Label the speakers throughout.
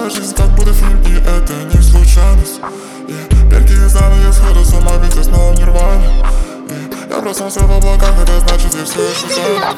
Speaker 1: Моя жизнь как будто фильм, и это не случайность. Перки и знания сходят с ума, ведь я снова в нирване. Я проснулся в облаках, это значит, я все еще занят.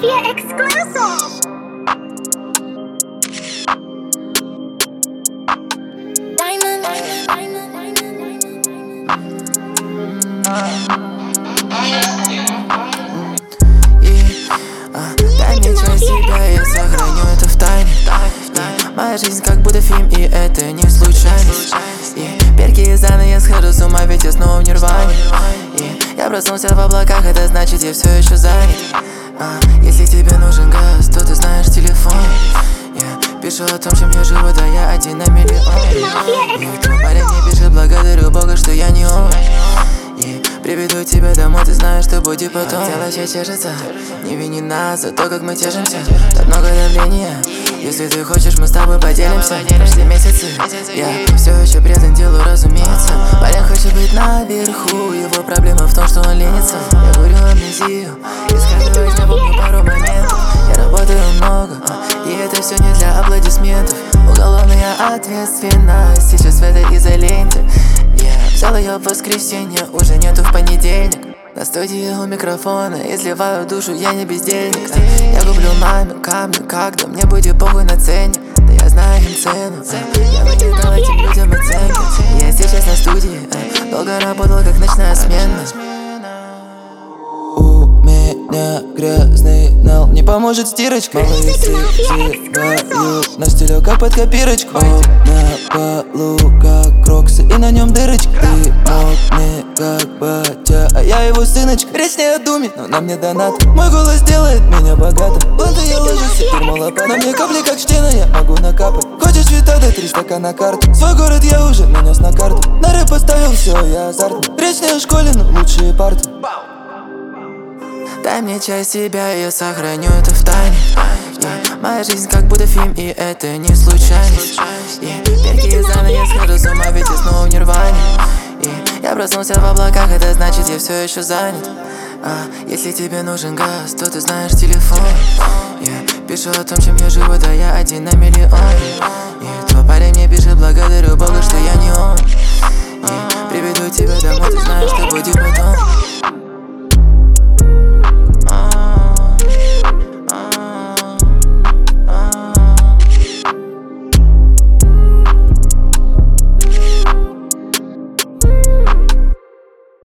Speaker 2: Дай мне часть себя, я сохраню это в тайне. Моя жизнь как будто фильм, и это не случайность. Перки и заны, я схожу с ума, ведь я снова в нирване. Я проснулся в облаках, это значит, я все еще занят. Если тебе нужен газ, то ты знаешь телефон. Пишу о том, чем я живу, да я один на миллион. Парень мне пишет, благодарю Бога, что я не он. Приведу тебя домой, ты знаешь, что будет потом. Тело чешется, не вини нас за то, как мы тешимся. Так много давления, если ты хочешь, мы с тобой поделимся. Прошли месяцы, я все еще предан делу, разумеется. Парень хочет быть наверху, его проблема в том, что он ленится. Я курю амнезию, из каждого дня помню пару моментов. Я работаю много, и это все не для аплодисментов. Уголовная ответственность сейчас в этой изоленте. Взял ее в воскресенье, уже нету в понедельник. На студии у микрофона, изливаю душу, я не бездельник. Я куплю маме камни, когда мне будет похуй на ценник. Да я знаю им цену, я выкидал этим людям оценки. Я сейчас на студии, долго работал как ночная смена. У меня грязный нал, не поможет стирочка. Малые зеваю, на стелёка под копирочку. На полу как кроксы, и на нем дырочка. Ты мог мне как батя, а я его сыночка. Речь не о думе, но на мне донат. Мой голос делает меня богатым. Бланты я ложусь, и термолопат. На мне капли как штена, я могу накапать. Хочешь витада, 3 стакана карты. Свой город я уже нанес на карту. На рэп поставил, все, я азартный. Речь не о школе, но лучшие парты. Дай мне часть себя, я сохраню это в тайне. Моя жизнь как будто фильм, и это не случайность. Перки и заны, я схожу с ума, ведь я снова в нирване. Я проснулся в облаках, это значит, я все еще занят. Если тебе нужен газ, то ты знаешь телефон. Пишу о том, чем я живу, да я один на миллион. Твой парень мне пишет, благодарю Бога, что я не он. Приведу тебя домой, ты знаешь, что будет потом.